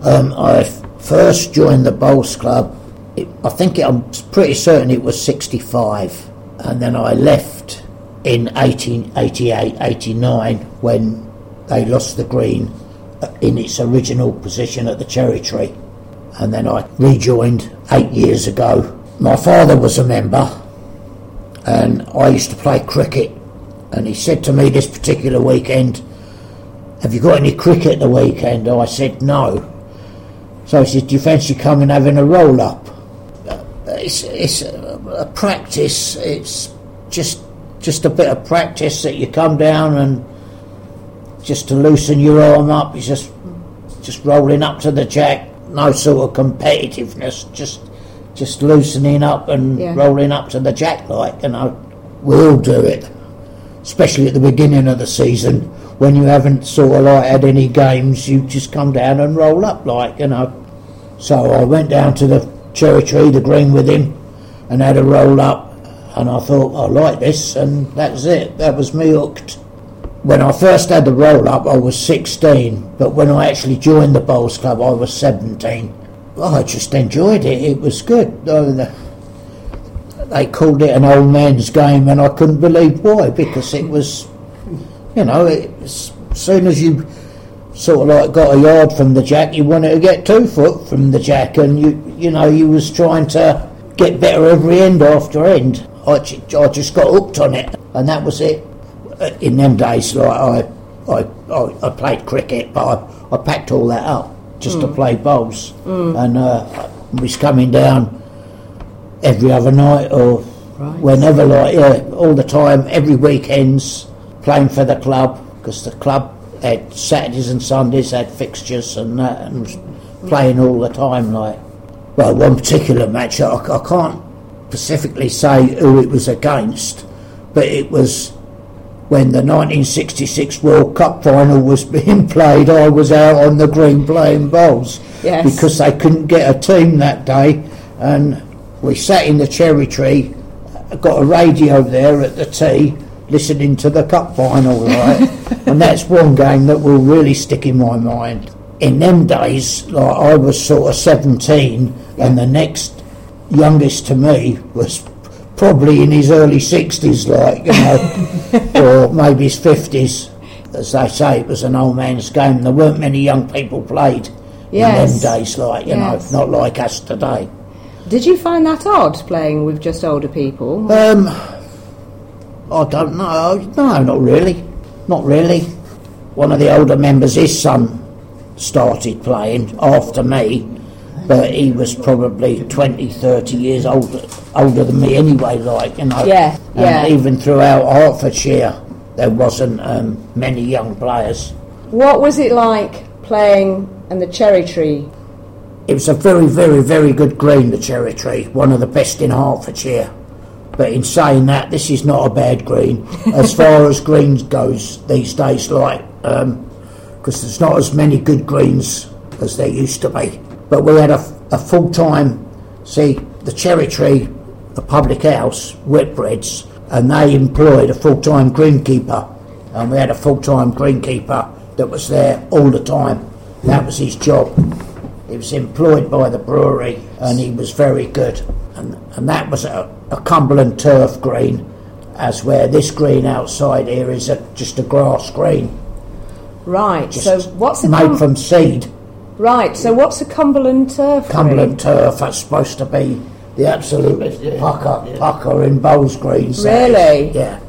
I first joined the Bowls Club, I'm pretty certain it was 65, and then I left in 1888, 89 when they lost the green in its original position at the Cherry Tree, and then I rejoined 8 years ago. My father was a member, and I used to play cricket, and he said to me this particular weekend, "Have you got any cricket the weekend?" I said no. So he said, "Do you fancy coming and having a roll-up?" It's a practice. It's just a bit of practice that you come down and just to loosen your arm up. It's just rolling up to the jack. No sort of competitiveness. Just loosening up and rolling up to the jack, we all do it, especially at the beginning of the season when you haven't sort of had any games. You just come down and roll up, So I went down to the Cherry Tree, the green with him, and had a roll up, and I thought, I like this, and that's it. That was me hooked. When I first had the roll up, I was 16, but when I actually joined the Bowls Club, I was 17. I just enjoyed it. It was good. They called it an old man's game, and I couldn't believe why, because it was, as soon as you sort of got a yard from the jack, you wanted to get 2 foot from the jack, and you was trying to get better every end after end. I just got hooked on it, and that was it. In them days, I played cricket, but I packed all that up just to play bowls, and was coming down every other night or whenever, all the time, every weekends, playing for the club, because the club had Saturdays and Sundays had fixtures and that, and was playing all the time. Well, one particular match, I can't specifically say who it was against, but it was when the 1966 World Cup final was being played. I was out on the green playing bowls because they couldn't get a team that day, and we sat in the Cherry Tree, got a radio there at the tee, listening to the cup final, and that's one game that will really stick in my mind. In them days, I was sort of 17, and the next youngest to me was probably in his early 60s, or maybe his 50s. As they say, it was an old man's game. There weren't many young people played in them days, not like us today. Did you find that odd, playing with just older people? I don't know. No, not really. Not really. One of the older members, his son, started playing after me, but he was probably 20, 30 years older than me anyway, And even throughout Hertfordshire, there wasn't many young players. What was it like playing in the Cherry Tree? It was a very, very, very good green, the Cherry Tree, one of the best in Hertfordshire. But in saying that, this is not a bad green as far as greens goes these days, because there's not as many good greens as there used to be. But we had a full-time, the Cherry Tree, the public house, Whitbreads, and they employed a full-time greenkeeper, and we had a full-time greenkeeper that was there all the time. That was his job. He was employed by the brewery, and he was very good. And that was a Cumberland turf green, as where this green outside here is just a grass green. Right, just so what's made from seed. Right, so what's a Cumberland turf Cumberland turf, that's supposed to be the absolute pucker in bowls greens. Really? Yeah.